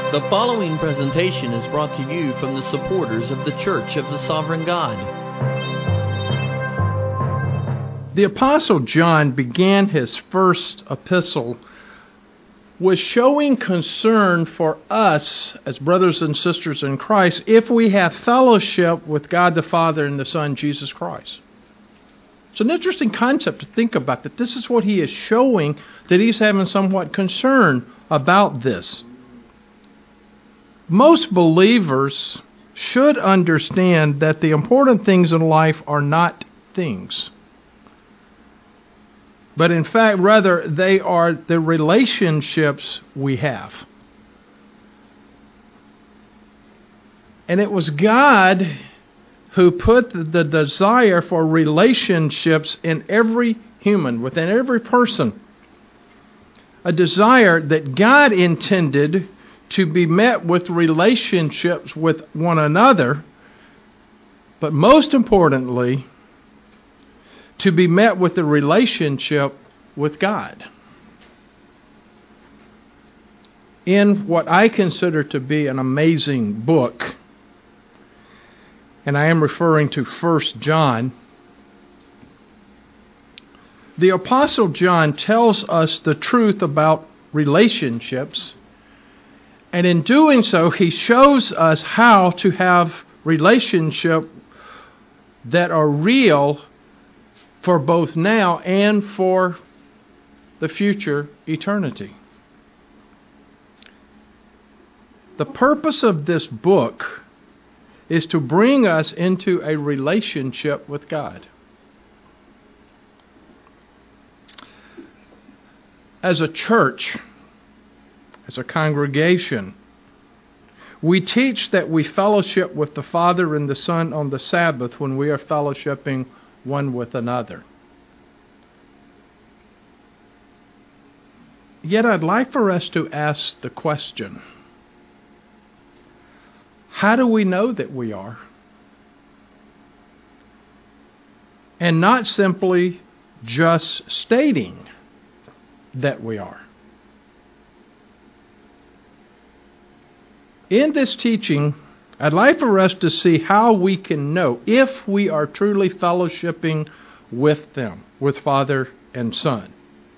The following presentation is brought to you from the supporters of the Church of the Sovereign God. The Apostle John began his first epistle with showing concern for us as brothers and sisters in Christ if we have fellowship with God the Father and the Son, Jesus Christ. It's an interesting concept to think about, that this is what he is showing, that he's having somewhat concern about this. Most believers should understand that the important things in life are not things, but in fact, rather, they are the relationships we have. And it was God who put the desire for relationships in every human, within every person. A desire that God intended to be met with relationships with one another, but most importantly, to be met with the relationship with God. In what I consider to be an amazing book, and I am referring to 1 John, the Apostle John tells us the truth about relationships. And in doing so, he shows us how to have relationships that are real for both now and for the future eternity. The purpose of this book is to bring us into a relationship with God. As a church, as a congregation, we teach that we fellowship with the Father and the Son on the Sabbath when we are fellowshipping one with another. Yet I'd like for us to ask the question, how do we know that we are? And not simply just stating that we are. In this teaching, I'd like for us to see how we can know if we are truly fellowshipping with them, with Father and Son.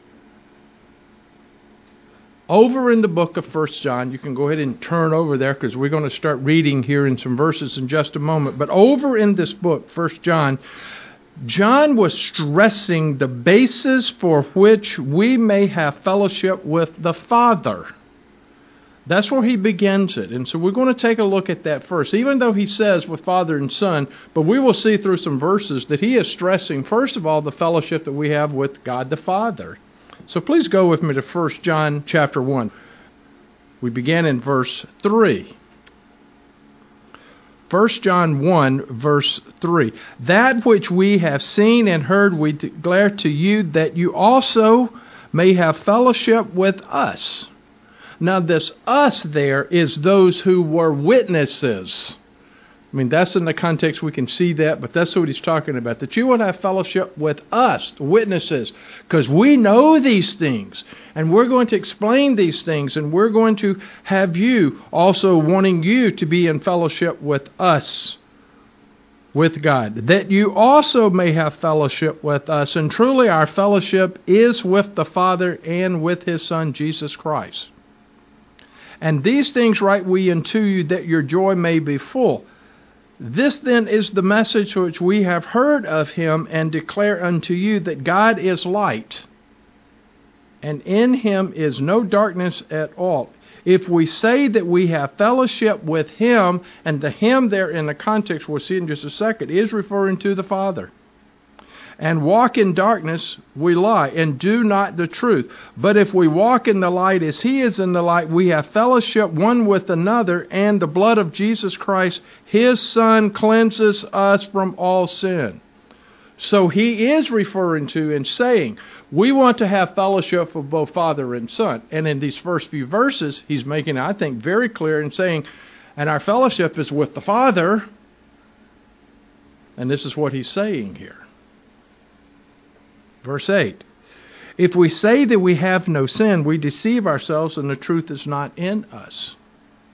Over in the book of 1 John, you can go ahead and turn over there because we're going to start reading here in some verses in just a moment. But over in this book, 1 John, John was stressing the basis for which we may have fellowship with the Father. That's where he begins it. And so we're going to take a look at that first. Even though he says with Father and Son, but we will see through some verses that he is stressing, first of all, the fellowship that we have with God the Father. So please go with me to 1 John chapter 1. We begin in verse 3. 1 John 1, verse 3. That which we have seen and heard we declare to you, that you also may have fellowship with us. Now this us there is those who were witnesses. I mean, that's in the context we can see that, but that's what he's talking about. That you would have fellowship with us, the witnesses, because we know these things, and we're going to explain these things, and we're going to have you also wanting you to be in fellowship with us, with God, that you also may have fellowship with us. And truly our fellowship is with the Father and with His Son, Jesus Christ. And these things write we unto you, that your joy may be full. This then is the message which we have heard of Him, and declare unto you, that God is light, and in Him is no darkness at all. If we say that we have fellowship with Him, and the Him there in the context we'll see in just a second is referring to the Father, and walk in darkness, we lie, and do not the truth. But if we walk in the light as He is in the light, we have fellowship one with another, and the blood of Jesus Christ, His Son, cleanses us from all sin. So He is referring to and saying, we want to have fellowship with both Father and Son. And in these first few verses, He's making, I think, very clear and saying, and our fellowship is with the Father. And this is what He's saying here. Verse 8, If we say that we have no sin, we deceive ourselves and the truth is not in us.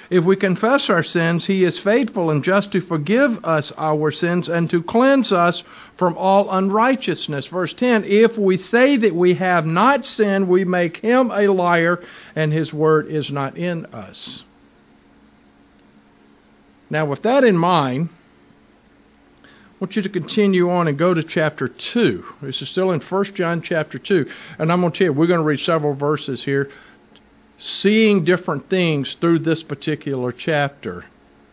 If we confess our sins, He is faithful and just to forgive us our sins and to cleanse us from all unrighteousness. Verse 10, if we say that we have not sinned, we make Him a liar, and His word is not in us. Now, with that in mind, I want you to continue on and go to chapter 2. This is still in 1 John chapter 2. And I'm going to tell you, we're going to read several verses here, seeing different things through this particular chapter.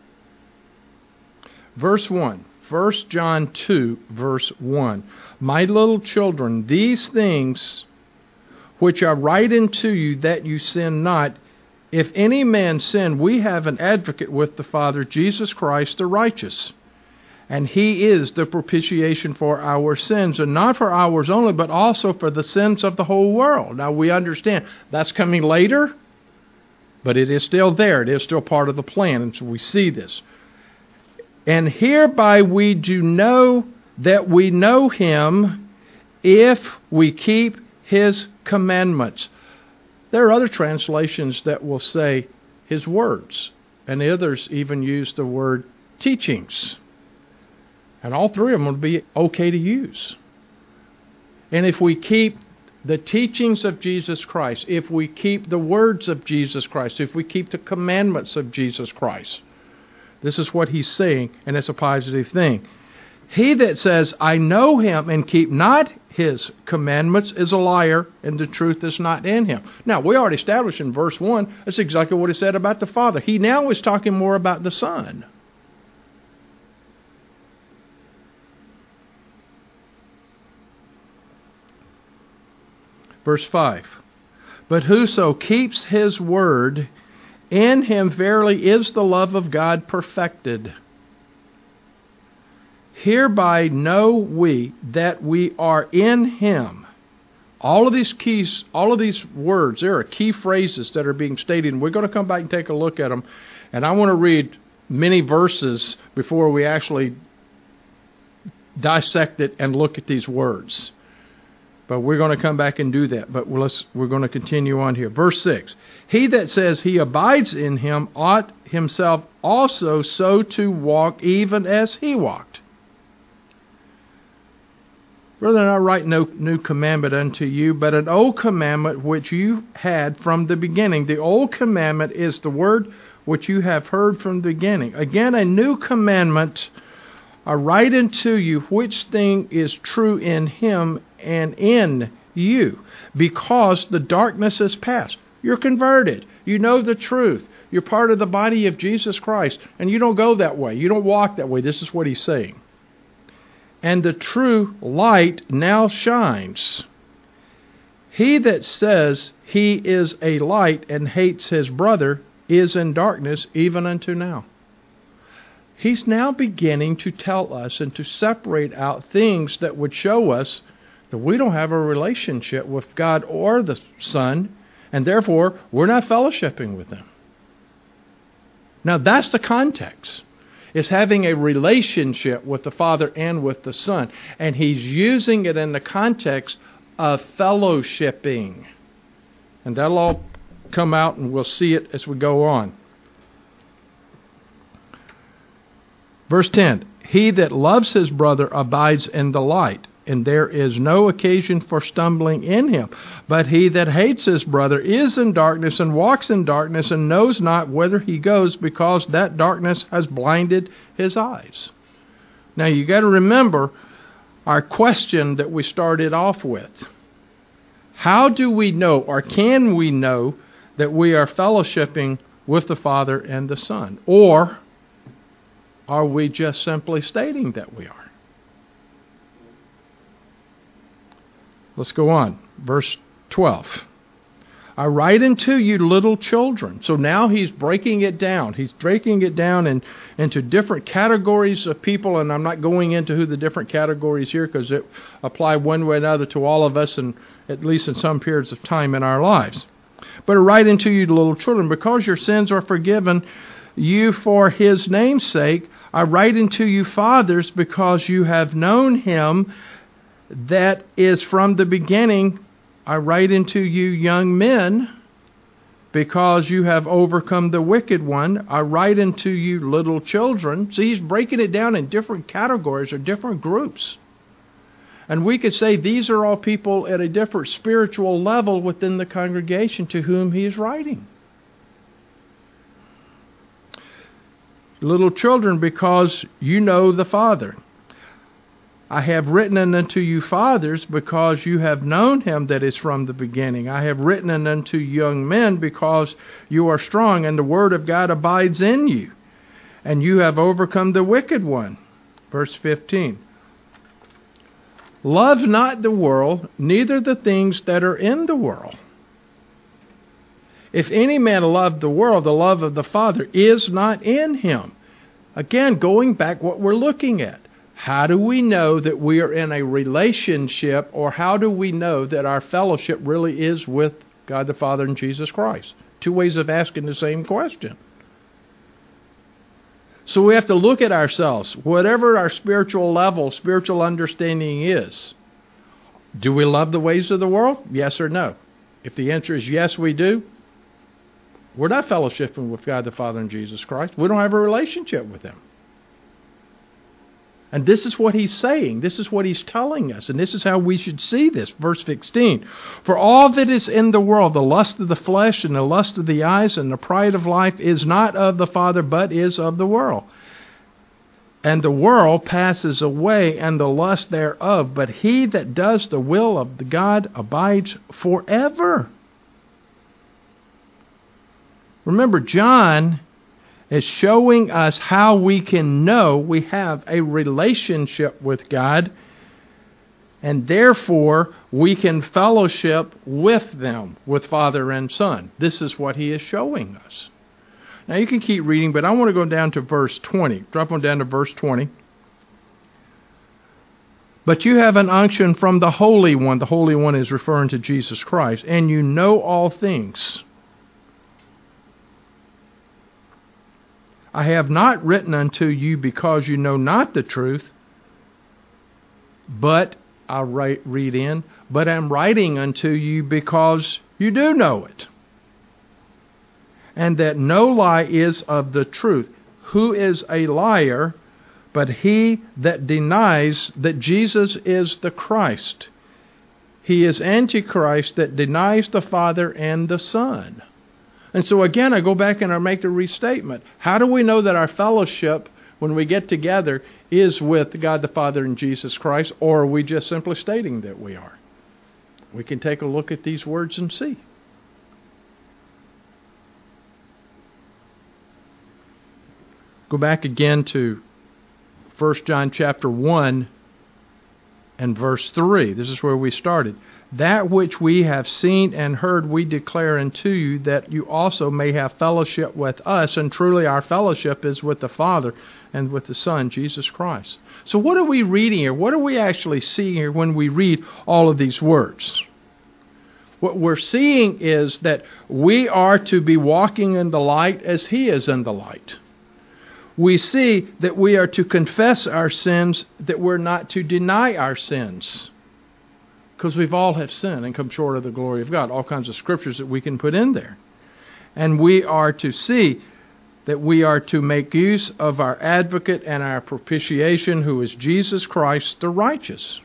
Verse 1. 1 John 2, verse 1. My little children, these things which I write unto you, that you sin not. If any man sin, we have an advocate with the Father, Jesus Christ the righteous. And He is the propitiation for our sins, and not for ours only, but also for the sins of the whole world. Now we understand that's coming later, but it is still there. It is still part of the plan, and so we see this. And hereby we do know that we know Him, if we keep His commandments. There are other translations that will say His words, and the others even use the word teachings. And all three of them would be okay to use. And if we keep the teachings of Jesus Christ, if we keep the words of Jesus Christ, if we keep the commandments of Jesus Christ, this is what He's saying, and it's a positive thing. He that says, I know Him and keep not His commandments is a liar, and the truth is not in him. Now, we already established in verse 1, that's exactly what He said about the Father. He now is talking more about the Son. Verse 5, but whoso keeps His word, in him verily is the love of God perfected. Hereby know we that we are in Him. All of these keys, all of these words, there are key phrases that are being stated, and we're going to come back and take a look at them. And I want to read many verses before we actually dissect it and look at these words. But we're going to come back and do that. But we're going to continue on here. Verse 6. He that says he abides in Him ought himself also so to walk, even as He walked. Brethren, I write no new commandment unto you, but an old commandment which you had from the beginning. The old commandment is the word which you have heard from the beginning. Again, a new commandment I write unto you, which thing is true in Him and in you, because the darkness is past. You're converted. You know the truth. You're part of the body of Jesus Christ, and you don't go that way. You don't walk that way. This is what He's saying. And the true light now shines. He that says he is a light and hates his brother is in darkness even unto now. He's now beginning to tell us and to separate out things that would show us that we don't have a relationship with God or the Son, and therefore we're not fellowshipping with Him. Now that's the context. It's having a relationship with the Father and with the Son. And He's using it in the context of fellowshipping. And that'll all come out, and we'll see it as we go on. Verse 10, he that loves his brother abides in the light, and there is no occasion for stumbling in him. But he that hates his brother is in darkness, and walks in darkness, and knows not whither he goes, because that darkness has blinded his eyes. Now you got to remember our question that we started off with. How do we know, or can we know, that we are fellowshipping with the Father and the Son? Or are we just simply stating that we are? Let's go on. Verse 12. I write unto you little children. So now he's breaking it down. He's breaking it down into different categories of people, and I'm not going into who the different categories here because it apply one way or another to all of us, and at least in some periods of time in our lives. But I write unto you little children, because your sins are forgiven you for His name's sake. I write unto you fathers, because you have known Him that is from the beginning. I write unto you young men, because you have overcome the wicked one. I write unto you, little children. See, he's breaking it down in different categories or different groups. And we could say these are all people at a different spiritual level within the congregation to whom he is writing. Little children, because you know the Father. I have written unto you, fathers, because you have known him that is from the beginning. I have written unto young men, because you are strong, and the word of God abides in you, and you have overcome the wicked one. Verse 15. Love not the world, neither the things that are in the world. If any man love the world, the love of the Father is not in him. Again, going back what we're looking at. How do we know that we are in a relationship, or how do we know that our fellowship really is with God the Father and Jesus Christ? Two ways of asking the same question. So we have to look at ourselves, whatever our spiritual level, spiritual understanding is. Do we love the ways of the world? Yes or no? If the answer is yes, we do, we're not fellowshipping with God the Father and Jesus Christ. We don't have a relationship with Him. And this is what he's saying. This is what he's telling us. And this is how we should see this. Verse 16. For all that is in the world, the lust of the flesh and the lust of the eyes and the pride of life is not of the Father, but is of the world. And the world passes away and the lust thereof. But he that does the will of the God abides forever. Remember, John is showing us how we can know we have a relationship with God, and therefore we can fellowship with them, with Father and Son. This is what he is showing us. Now you can keep reading, but I want to go down to verse 20. Drop on down to verse 20. But you have an unction from the Holy One. The Holy One is referring to Jesus Christ. And you know all things. I have not written unto you because you know not the truth, but I'll read in, but I'm writing unto you because you do know it, and that no lie is of the truth. Who is a liar but he that denies that Jesus is the Christ? He is Antichrist that denies the Father and the Son. And so again, I go back and I make the restatement. How do we know that our fellowship, when we get together, is with God the Father and Jesus Christ, or are we just simply stating that we are? We can take a look at these words and see. Go back again to 1 John chapter 1 and verse 3. This is where we started. That which we have seen and heard we declare unto you, that you also may have fellowship with us. And truly our fellowship is with the Father and with the Son, Jesus Christ. So what are we reading here? What are we actually seeing here when we read all of these words? What we're seeing is that we are to be walking in the light as He is in the light. We see that we are to confess our sins, that we're not to deny our sins. Because we've all have sinned and come short of the glory of God. All kinds of scriptures that we can put in there. And we are to see that we are to make use of our advocate and our propitiation, who is Jesus Christ the righteous.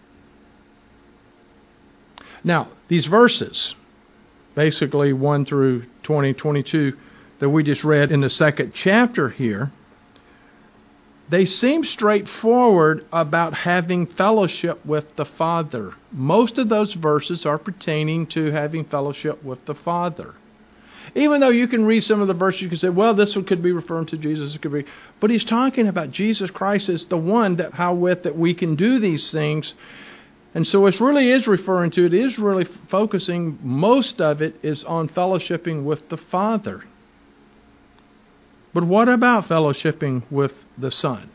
Now, these verses, basically 1 through 20, 22, that we just read in the second chapter here, they seem straightforward about having fellowship with the Father. Most of those verses are pertaining to having fellowship with the Father. Even though you can read some of the verses, you can say, well, this one could be referring to Jesus. It could be, but he's talking about Jesus Christ as the one that that we can do these things. And so it really is referring to, it is really focusing, most of it is on fellowshipping with the Father. But what about fellowshipping with the Son?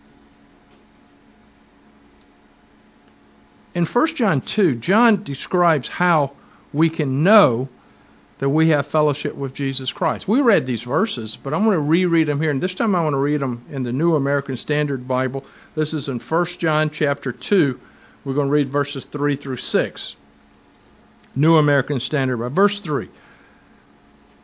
In 1 John 2, John describes how we can know that we have fellowship with Jesus Christ. We read these verses, but I'm going to reread them here. And this time I want to read them in the New American Standard Bible. This is in 1 John chapter 2. We're going to read verses 3 through 6. New American Standard Bible. Verse 3.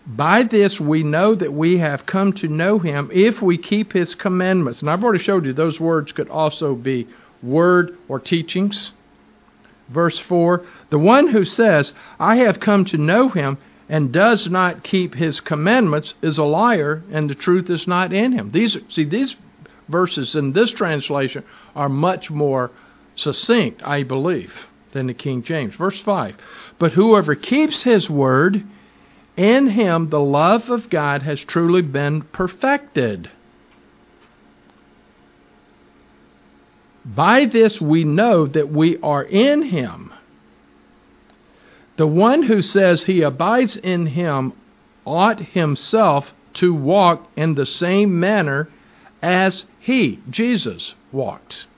By this we know that we have come to know him if we keep his commandments. And I've already showed you those words could also be word or teachings. Verse 4, the one who says, I have come to know him, and does not keep his commandments is a liar, and the truth is not in him. These verses in this translation are much more succinct, I believe, than the King James. Verse 5, but whoever keeps his word, in him the love of God has truly been perfected. By this we know that we are in him. The one who says he abides in him ought himself to walk in the same manner as he, Jesus, walked.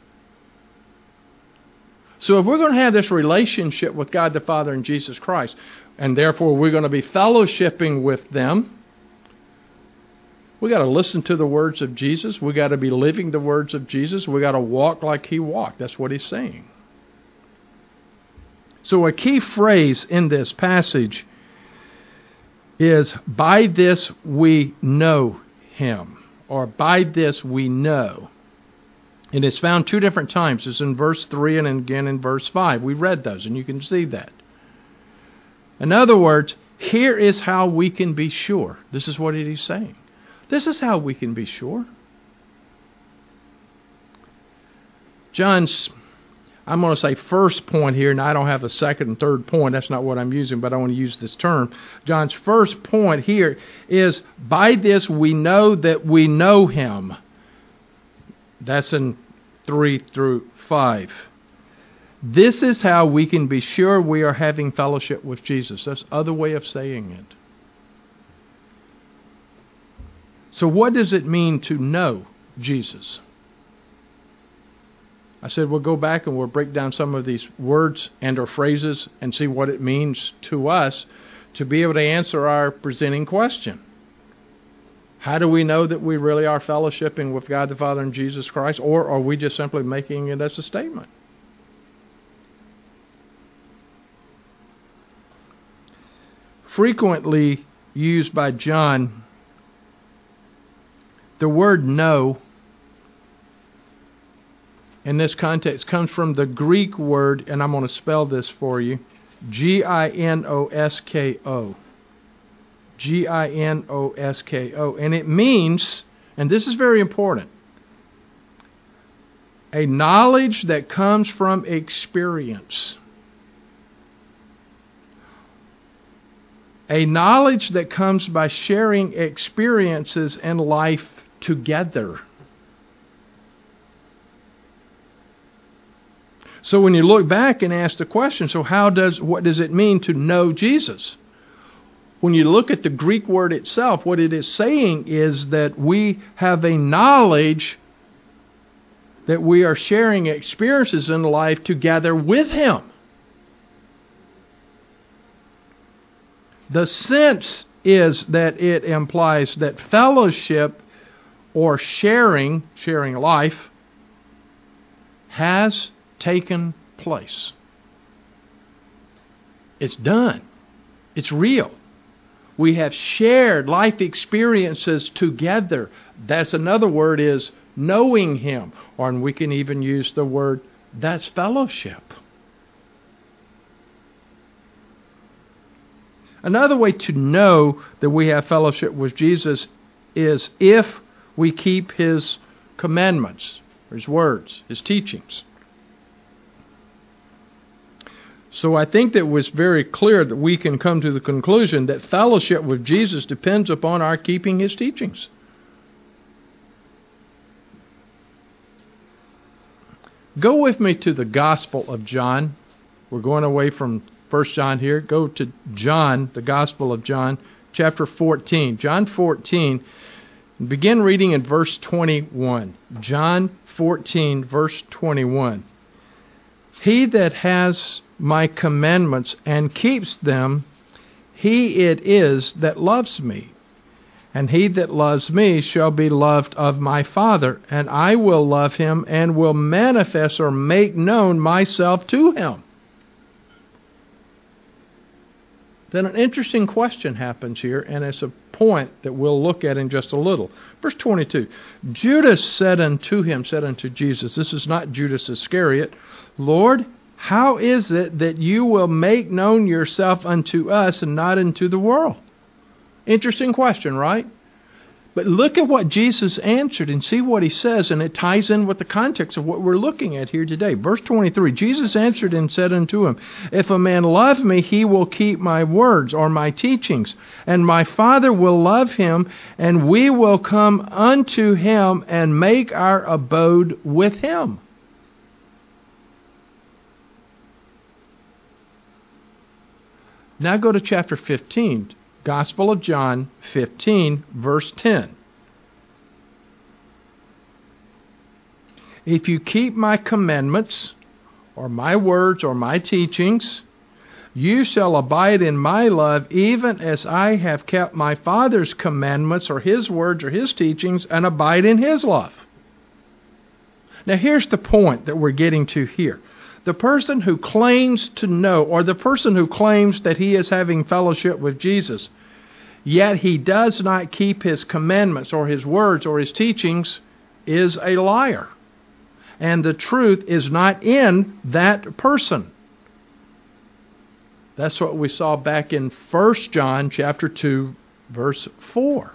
So if we're going to have this relationship with God the Father and Jesus Christ, and therefore we're going to be fellowshipping with them, we got to listen to the words of Jesus. We got to be living the words of Jesus. We got to walk like he walked. That's what he's saying. So a key phrase in this passage is, by this we know him, or by this we know. And it's found two different times. It's in verse 3 and again in verse 5. We read those, and you can see that. In other words, here is how we can be sure. This is what he's saying. This is how we can be sure. John's, I'm going to say first point here, and I don't have a second and third point. That's not what I'm using, but I want to use this term. John's first point here is, by this we know that we know him. That's in 3 through 5. This is how we can be sure we are having fellowship with Jesus. That's another way of saying it. So what does it mean to know Jesus? I said we'll go back and we'll break down some of these words and or phrases and see what it means to us to be able to answer our presenting question. How do we know that we really are fellowshipping with God the Father and Jesus Christ, or are we just simply making it as a statement? Frequently used by John, the word know in this context comes from the Greek word, and I'm going to spell this for you, Ginosko. Ginosko. And it means, and this is very important, a knowledge that comes from experience. A knowledge that comes by sharing experiences in life together. So when you look back and ask the question, so what does it mean to know Jesus? When you look at the Greek word itself, what it is saying is that we have a knowledge that we are sharing experiences in life together with him. The sense is that it implies that fellowship or sharing life, has taken place. It's done. It's real. We have shared life experiences together. That's another word is knowing him. Or we can even use the word, that's fellowship. Another way to know that we have fellowship with Jesus is if we keep his commandments, his words, his teachings. So I think that it was very clear that we can come to the conclusion that fellowship with Jesus depends upon our keeping his teachings. Go with me to the Gospel of John. We're going away from 1 John here. Go to John, the Gospel of John, chapter 14. John 14, begin reading in verse 21. John 14, verse 21. He that has my commandments and keeps them, he it is that loves me. And he that loves me shall be loved of my Father, and I will love him and will manifest or make known myself to him. Then an interesting question happens here, and it's a point that we'll look at in just a little. Verse 22, Judas said unto Jesus, this is not Judas Iscariot, Lord, how is it that you will make known yourself unto us and not unto the world? Interesting question, right? But look at what Jesus answered and see what he says, and it ties in with the context of what we're looking at here today. Verse 23, Jesus answered and said unto him, If a man love me, he will keep my words or my teachings, and my Father will love him, and we will come unto him and make our abode with him. Now go to chapter 15, Gospel of John 15, verse 10. If you keep my commandments, or my words, or my teachings, you shall abide in my love, even as I have kept my Father's commandments, or his words, or his teachings, and abide in his love. Now here's the point that we're getting to here. The person who claims to know, or the person who claims that he is having fellowship with Jesus, yet he does not keep his commandments or his words or his teachings, is a liar. And the truth is not in that person. That's what we saw back in 1 John chapter 2, verse 4.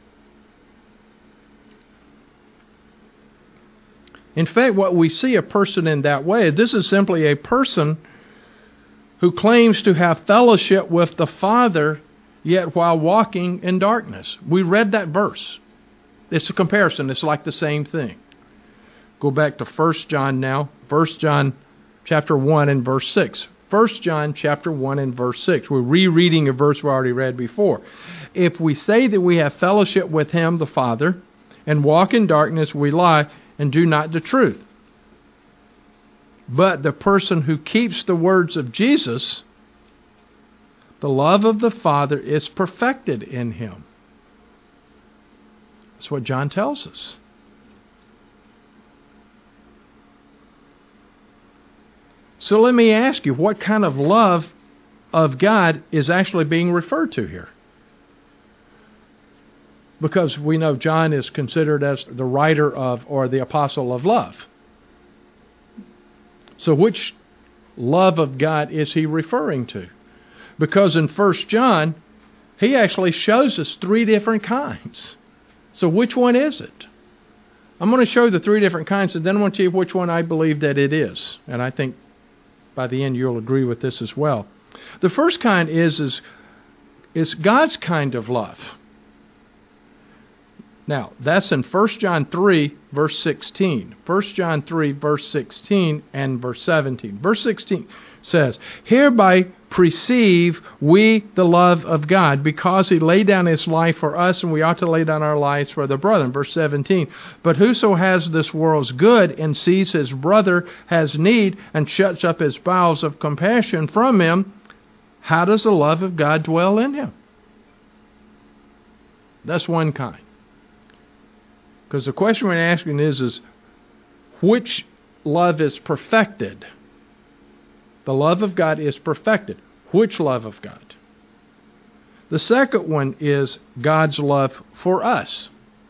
In fact, what we see a person in that way, this is simply a person who claims to have fellowship with the Father, yet while walking in darkness. We read that verse. It's a comparison. It's like the same thing. Go back to 1 John now. 1 John chapter 1 and verse 6. 1 John chapter 1 and verse 6. We're rereading a verse we already read before. If we say that we have fellowship with him, the Father, and walk in darkness, we lie and do not the truth. But the person who keeps the words of Jesus, the love of the Father is perfected in him. That's what John tells us. So let me ask you, what kind of love of God is actually being referred to here? Because we know John is considered as the writer of, or the apostle of love. So which love of God is he referring to? Because in 1 John, he actually shows us 3 different kinds. So which one is it? I'm going to show you the 3 different kinds, and then I want to tell you which one I believe that it is. And I think by the end you'll agree with this as well. The first kind is God's kind of love. Now, that's in 1 John 3, verse 16. 1 John 3, verse 16 and verse 17. Verse 16 says, Hereby perceive we the love of God, because he laid down his life for us, and we ought to lay down our lives for the brethren. Verse 17, But whoso has this world's good, and sees his brother has need, and shuts up his bowels of compassion from him, how does the love of God dwell in him? That's one kind. Because the question we're asking is which love is perfected? The love of God is perfected. Which love of God? The second one is God's love for us.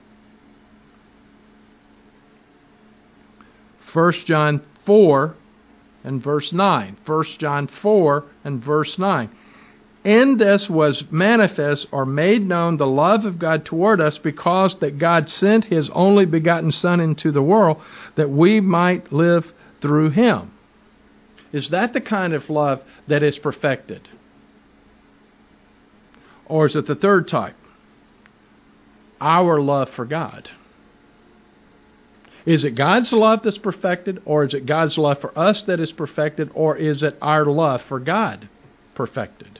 1 John 4 and verse 9. 1 John 4 and verse 9. In this was manifest or made known the love of God toward us, because that God sent his only begotten Son into the world, that we might live through him. Is that the kind of love that is perfected? Or is it the third type? Our love for God. Is it God's love that's perfected, or is it God's love for us that is perfected, or is it our love for God perfected?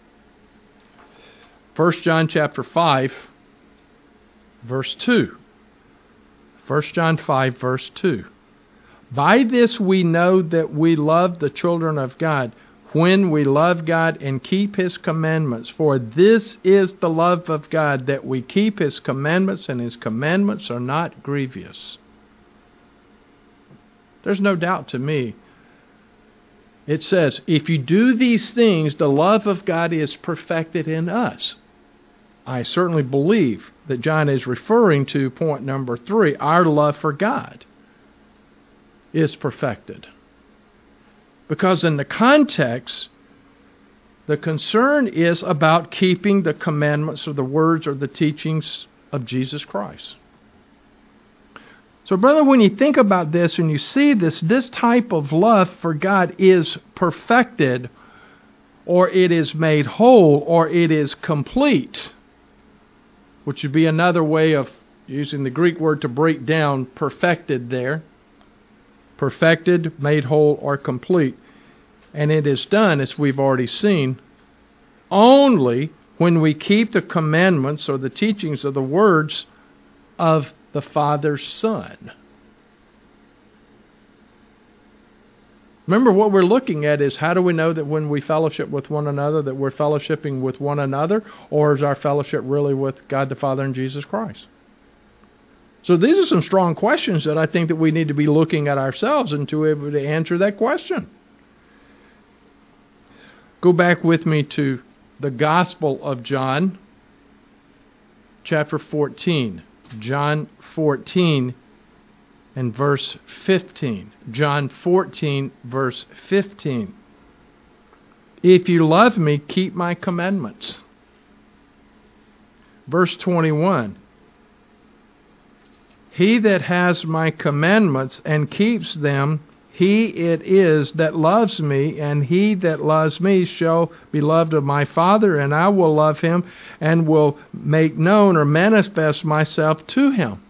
1 John chapter 5, verse 2. 1 John 5, verse 2. By this we know that we love the children of God, when we love God and keep his commandments. For this is the love of God, that we keep his commandments, and his commandments are not grievous. There's no doubt to me it says, if you do these things, the love of God is perfected in us. I certainly believe that John is referring to point number 3, our love for God is perfected. Because in the context, the concern is about keeping the commandments or the words or the teachings of Jesus Christ. So, brother, when you think about this and you see this type of love for God is perfected, or it is made whole, or it is complete, which would be another way of using the Greek word to break down perfected there. Perfected, made whole, or complete. And it is done, as we've already seen, only when we keep the commandments or the teachings of the words of the Father's Son. Remember, what we're looking at is, how do we know that when we fellowship with one another that we're fellowshipping with one another, or is our fellowship really with God the Father and Jesus Christ? So these are some strong questions that I think that we need to be looking at ourselves and to be able to answer that question. Go back with me to the Gospel of John, chapter 14. John 14 and verse 15. John 14, verse 15. If you love me, keep my commandments. Verse 21. He that has my commandments and keeps them, he it is that loves me, and he that loves me shall be loved of my Father, and I will love him and will make known or manifest myself to him.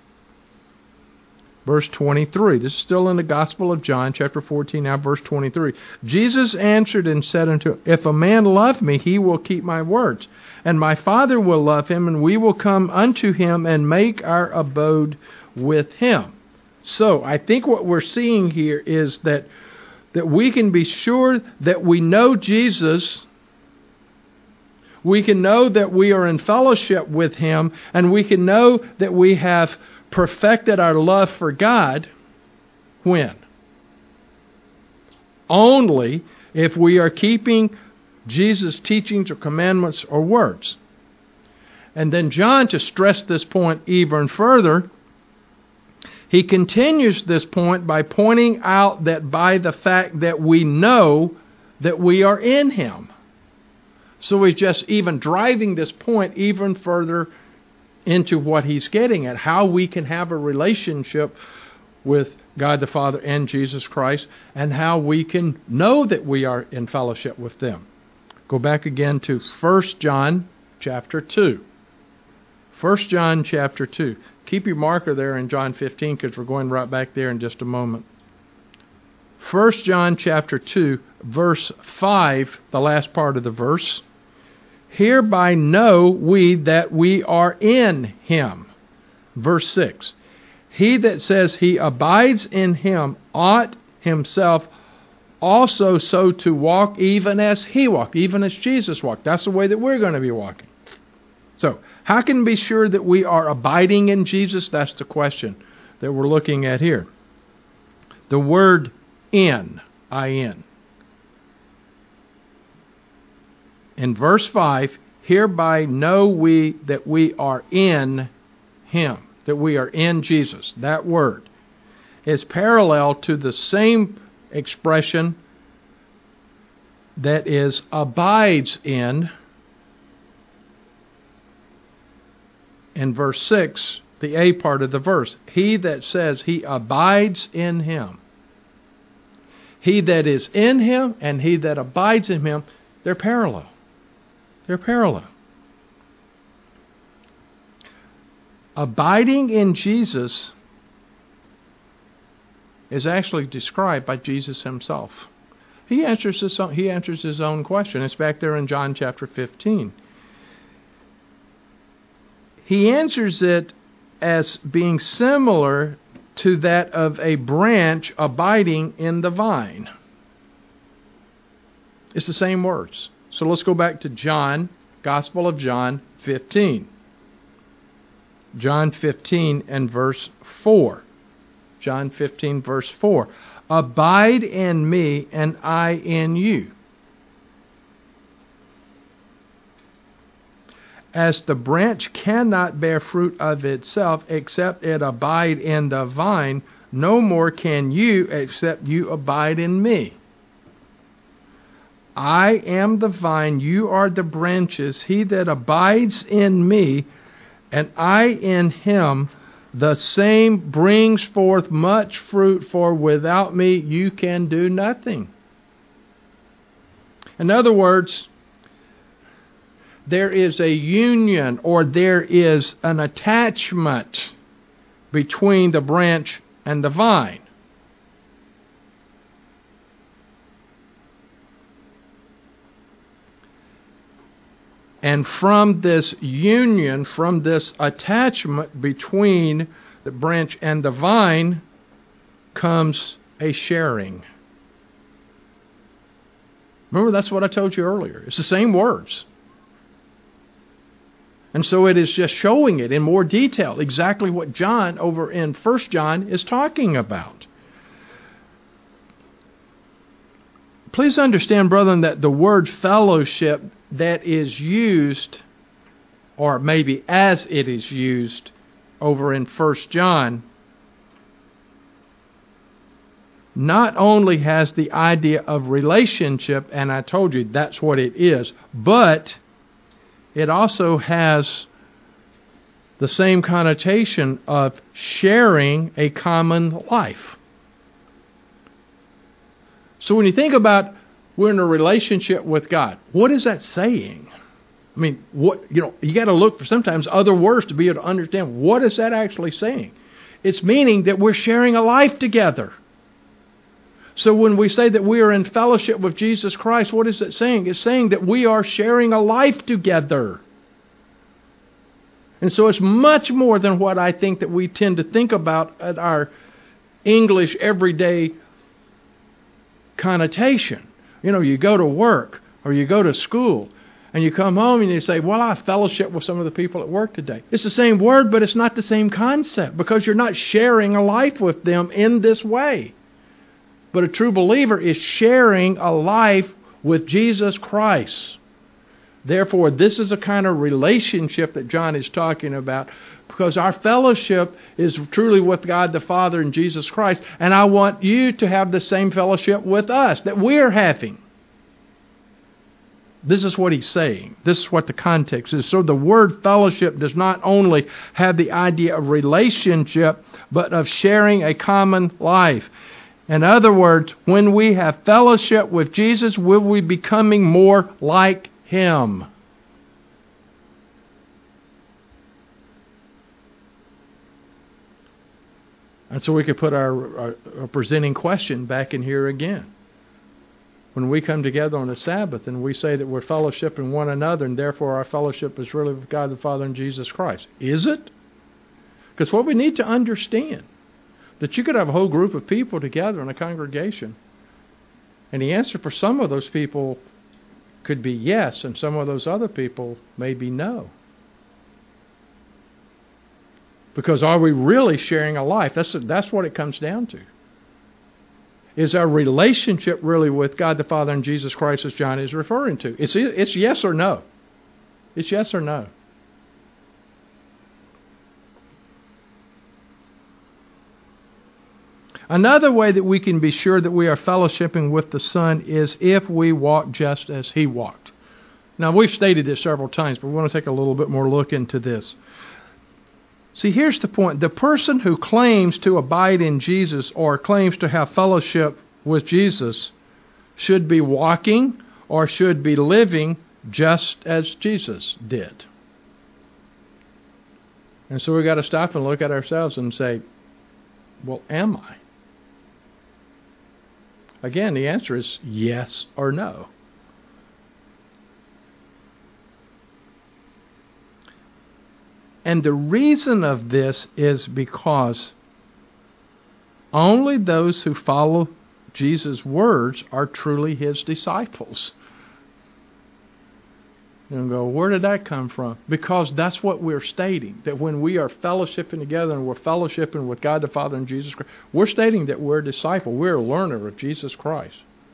Verse 23. This is still in the Gospel of John, chapter 14, now verse 23. Jesus answered and said unto him, if a man love me, he will keep my words, and my Father will love him, and we will come unto him and make our abode with him. So, I think what we're seeing here is that we can be sure that we know Jesus, we can know that we are in fellowship with him, and we can know that we have perfected our love for God. When? Only if we are keeping Jesus' teachings or commandments or words. And then John, to stress this point even further, he continues this point by pointing out that by the fact that we know that we are in him. So he's just even driving this point even further into what he's getting at, how we can have a relationship with God the Father and Jesus Christ, and how we can know that we are in fellowship with them. Go back again to 1 John chapter 2. 1 John chapter 2. Keep your marker there in John 15, because we're going right back there in just a moment. 1 John chapter 2, verse 5, the last part of the verse. Hereby know we that we are in him. Verse 6. He that says he abides in him ought himself also so to walk even as he walked, even as Jesus walked. That's the way that we're going to be walking. So, how can we be sure that we are abiding in Jesus? That's the question that we're looking at here. The word in, I-N. In verse 5, hereby know we that we are in him, that we are in Jesus. That word is parallel to the same expression that is abides in verse 6, the A part of the verse. He that says he abides in him. He that is in him and he that abides in him, they're parallel. They're parallel. Abiding in Jesus is actually described by Jesus himself. He answers his own question. It's back there in John chapter 15. He answers it as being similar to that of a branch abiding in the vine. It's the same words. So let's go back to John, Gospel of John 15. John 15 and verse 4. John 15 verse 4. Abide in me, and I in you. As the branch cannot bear fruit of itself except it abide in the vine, no more can you except you abide in me. I am the vine, you are the branches. He that abides in me, and I in him, the same brings forth much fruit, for without me you can do nothing. In other words, there is a union, or there is an attachment between the branch and the vine. And from this union, from this attachment between the branch and the vine, comes a sharing. Remember, that's what I told you earlier. It's the same words. And so it is just showing it in more detail, exactly what John over in 1 John is talking about. Please understand, brethren, that the word fellowship that is used, or maybe as it is used over in 1 John, not only has the idea of relationship, and I told you that's what it is, but it also has the same connotation of sharing a common life. So when you think about we're in a relationship with God, what is that saying? I mean, you got to look for sometimes other words to be able to understand what is that actually saying. It's meaning that we're sharing a life together. So when we say that we are in fellowship with Jesus Christ, what is it saying? It's saying that we are sharing a life together. And so it's much more than what I think that we tend to think about at our English everyday connotation. You know, you go to work or you go to school and you come home and you say, well, I fellowship with some of the people at work today. It's the same word, but it's not the same concept because you're not sharing a life with them in this way. But a true believer is sharing a life with Jesus Christ. Therefore, this is a kind of relationship that John is talking about, because our fellowship is truly with God the Father and Jesus Christ, and I want you to have the same fellowship with us that we're having. This is what he's saying. This is what the context is. So the word fellowship does not only have the idea of relationship, but of sharing a common life. In other words, when we have fellowship with Jesus, will we be becoming more like Him? And so we could put our presenting question back in here again. When we come together on the Sabbath and we say that we're fellowshipping one another and therefore our fellowship is really with God the Father and Jesus Christ. Is it? Because what we need to understand, that you could have a whole group of people together in a congregation, and the answer for some of those people could be yes, and some of those other people may be no. Because are we really sharing a life? That's what it comes down to. Is our relationship really with God the Father and Jesus Christ, as John is referring to? It's yes or no. It's yes or no. Another way that we can be sure that we are fellowshipping with the Son is if we walk just as He walked. Now, we've stated this several times, but we want to take a little bit more look into this. See, here's the point. The person who claims to abide in Jesus or claims to have fellowship with Jesus should be walking or should be living just as Jesus did. And so we've got to stop and look at ourselves and say, well, am I? Again, the answer is yes or no. And the reason of this is because only those who follow Jesus' words are truly His disciples. And go, where did that come from? Because that's what we're stating, that when we are fellowshipping together and we're fellowshipping with God the Father and Jesus Christ, we're stating that we're a disciple, we're a learner of Jesus Christ.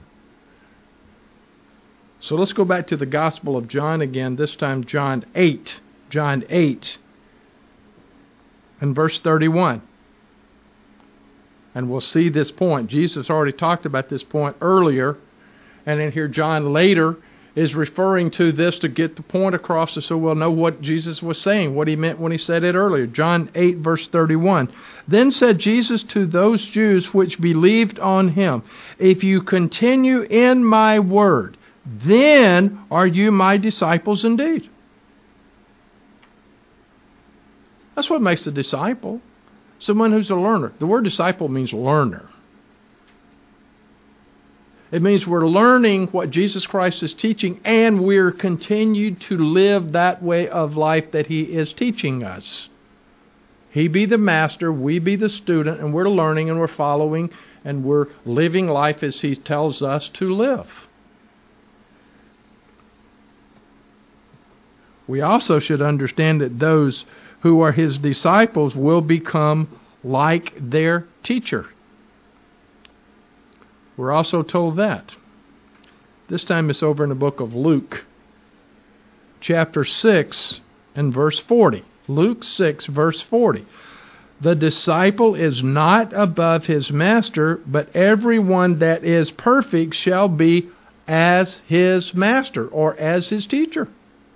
So let's go back to the Gospel of John again, this time John 8 and verse 31. And we'll see this point. Jesus already talked about this point earlier, and then here John later is referring to this to get the point across so we'll know what Jesus was saying, what he meant when he said it earlier. John 8, verse 31. Then said Jesus to those Jews which believed on him, if you continue in my word, then are you my disciples indeed. That's what makes a disciple. Someone who's a learner. The word disciple means learner. It means we're learning what Jesus Christ is teaching, and we're continued to live that way of life that he is teaching us. He be the master, we be the student, and we're learning and we're following and we're living life as he tells us to live. We also should understand that those who are his disciples will become like their teacher. We're also told that. This time it's over in the book of Luke, chapter 6 and verse 40. Luke 6, verse 40. The disciple is not above his master, but everyone that is perfect shall be as his master or as his teacher.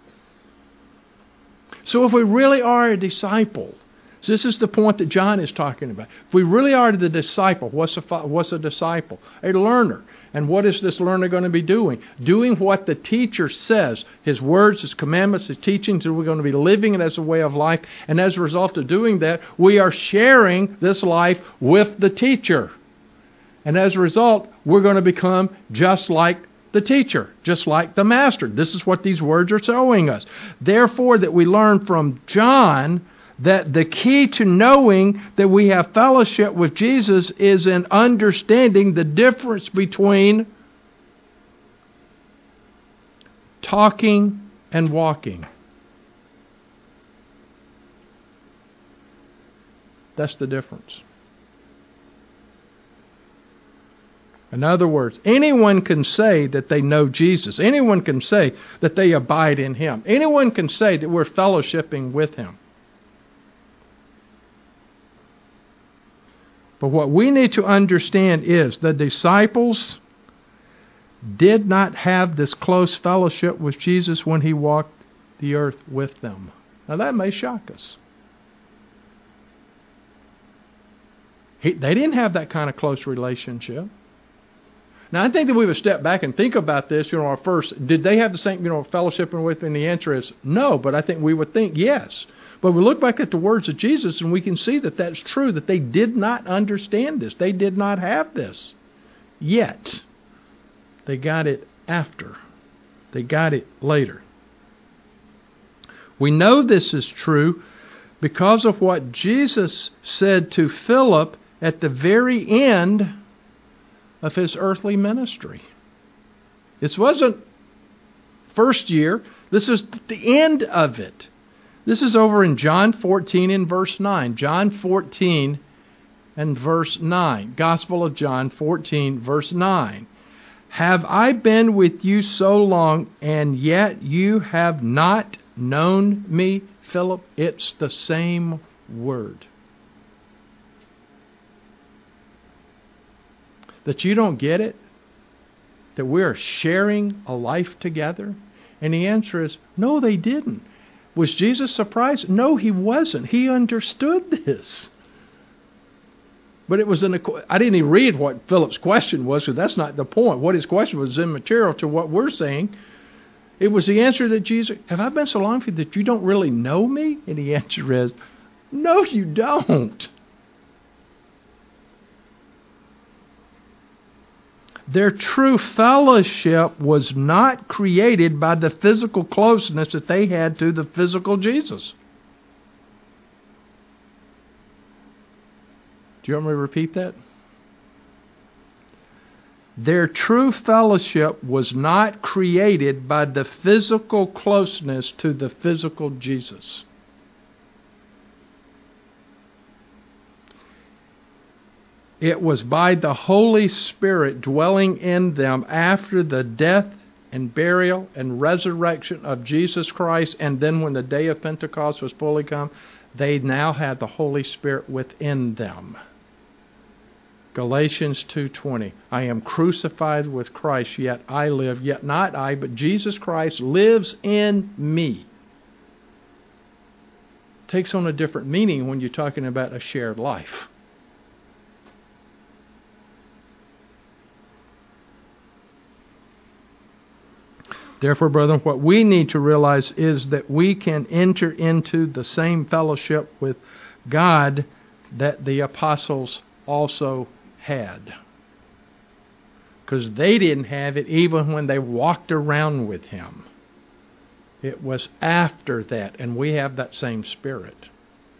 So if we really are a disciple, so this is the point that John is talking about. If we really are the disciple, what's a disciple? A learner. And what is this learner going to be doing? Doing what the teacher says. His words, his commandments, his teachings, and we're going to be living it as a way of life. And as a result of doing that, we are sharing this life with the teacher. And as a result, we're going to become just like the teacher, just like the master. This is what these words are showing us. Therefore, that we learn from John that the key to knowing that we have fellowship with Jesus is in understanding the difference between talking and walking. That's the difference. In other words, anyone can say that they know Jesus. Anyone can say that they abide in him. Anyone can say that we're fellowshipping with him. But what we need to understand is the disciples did not have this close fellowship with Jesus when he walked the earth with them. Now that may shock us. They didn't have that kind of close relationship. Now I think that we would step back and think about this, our first, did they have the same, fellowshipping with? And the answer is no, but I think we would think yes. But we look back at the words of Jesus and we can see that that's true, that they did not understand this. They did not have this yet. They got it after. They got it later. We know this is true because of what Jesus said to Philip at the very end of his earthly ministry. This wasn't first year. This is the end of it. This is over in John 14 and verse 9. John 14 and verse 9. Gospel of John 14, verse 9. Have I been with you so long, and yet you have not known me, Philip? It's the same word. That you don't get it? That we're sharing a life together? And the answer is, no, they didn't. Was Jesus surprised? No, he wasn't. He understood this. But it was I didn't even read what Philip's question was, because that's not the point. What his question was immaterial to what we're saying. It was the answer that Jesus, have I been so long for you that you don't really know me? And the answer is, no, you don't. Their true fellowship was not created by the physical closeness that they had to the physical Jesus. Do you want me to repeat that? Their true fellowship was not created by the physical closeness to the physical Jesus. It was by the Holy Spirit dwelling in them after the death and burial and resurrection of Jesus Christ, and then when the day of Pentecost was fully come, they now had the Holy Spirit within them. Galatians 2:20, I am crucified with Christ, yet I live, yet not I, but Jesus Christ lives in me. Takes on a different meaning when you're talking about a shared life. Therefore, brethren, what we need to realize is that we can enter into the same fellowship with God that the apostles also had. Because they didn't have it even when they walked around with Him. It was after that, and we have that same Spirit.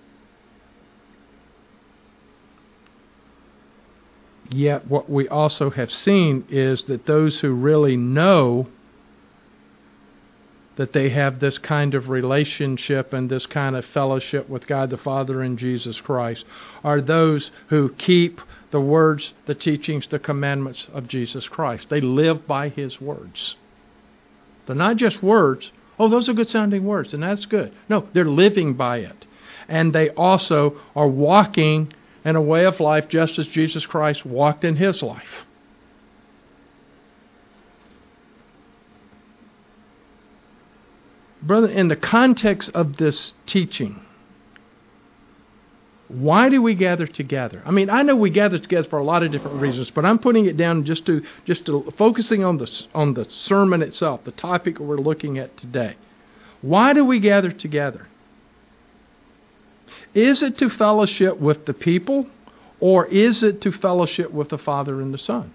Yet what we also have seen is that those who really know that they have this kind of relationship and this kind of fellowship with God the Father and Jesus Christ are those who keep the words, the teachings, the commandments of Jesus Christ. They live by His words. They're not just words. Oh, those are good sounding words, and that's good. No, they're living by it. And they also are walking in a way of life just as Jesus Christ walked in His life. Brother, in the context of this teaching, why do we gather together? I mean, I know we gather together for a lot of different reasons, but I'm putting it down just to focusing on the sermon itself, the topic we're looking at today. Why do we gather together? Is it to fellowship with the people, or is it to fellowship with the Father and the Son?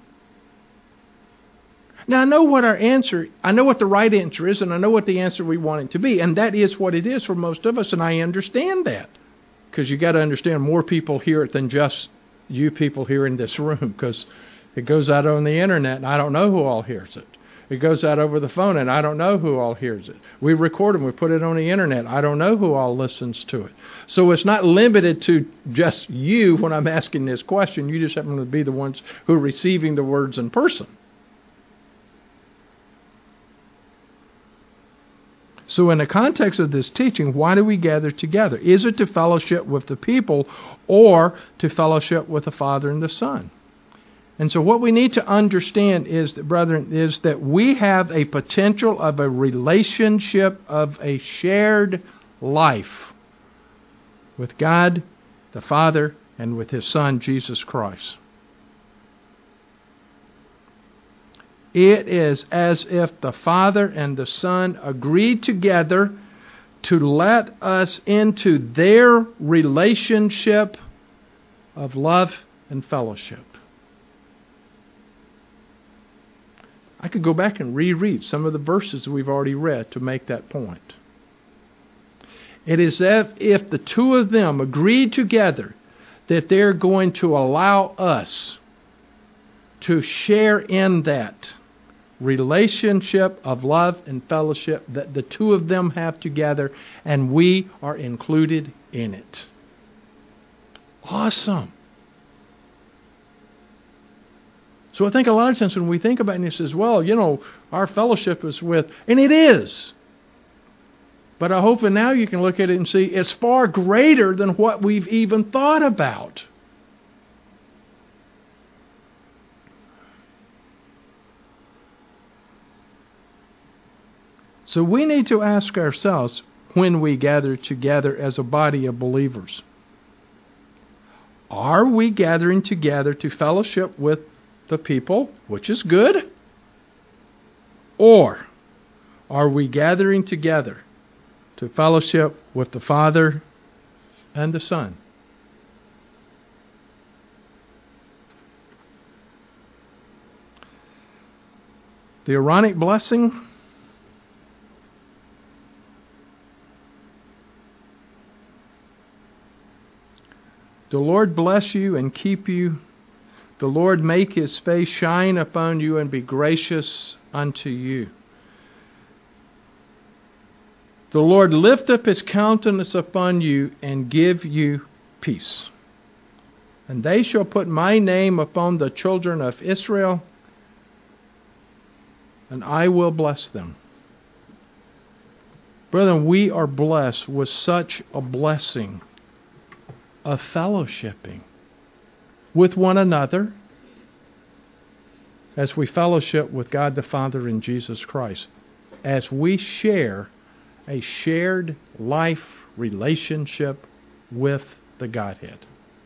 Now, I know what the right answer is, and I know what the answer we want it to be, and that is what it is for most of us, and I understand that. Because you got to understand, more people hear it than just you people here in this room, because it goes out on the internet, and I don't know who all hears it. It goes out over the phone, and I don't know who all hears it. We record them, we put it on the internet. I don't know who all listens to it. So it's not limited to just you when I'm asking this question. You just happen to be the ones who are receiving the words in person. So in the context of this teaching, why do we gather together? Is it to fellowship with the people or to fellowship with the Father and the Son? And so what we need to understand is that, brethren, is that we have a potential of a relationship of a shared life with God, the Father, and with His Son, Jesus Christ. It is as if the Father and the Son agreed together to let us into their relationship of love and fellowship. I could go back and reread some of the verses that we've already read to make that point. It is as if the two of them agreed together that they're going to allow us to share in that relationship of love and fellowship that the two of them have together, and we are included in it. Awesome. So I think a lot of times when we think about it, and it says, well, our fellowship is with, and it is. But I hope that now you can look at it and see it's far greater than what we've even thought about. So we need to ask ourselves when we gather together as a body of believers, are we gathering together to fellowship with the people, which is good? Or are we gathering together to fellowship with the Father and the Son? The Aaronic blessing The Lord bless you and keep you. The Lord make his face shine upon you and be gracious unto you. The Lord lift up his countenance upon you and give you peace. And they shall put my name upon the children of Israel, and I will bless them. Brethren, we are blessed with such a blessing of fellowshipping with one another as we fellowship with God the Father and Jesus Christ, as we share a shared life relationship with the Godhead.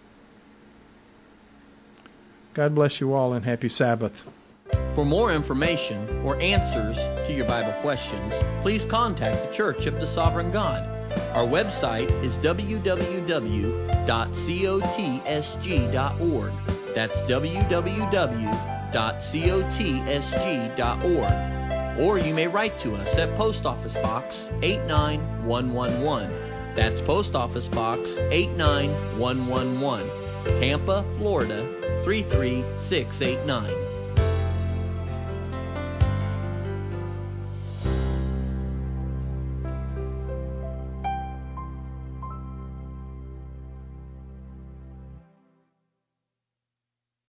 God bless you all and happy Sabbath. For more information or answers to your Bible questions, please contact the Church of the Sovereign God. Our website is www.cotsg.org. That's www.cotsg.org. Or you may write to us at Post Office Box 89111. That's Post Office Box 89111, Tampa, Florida 33689.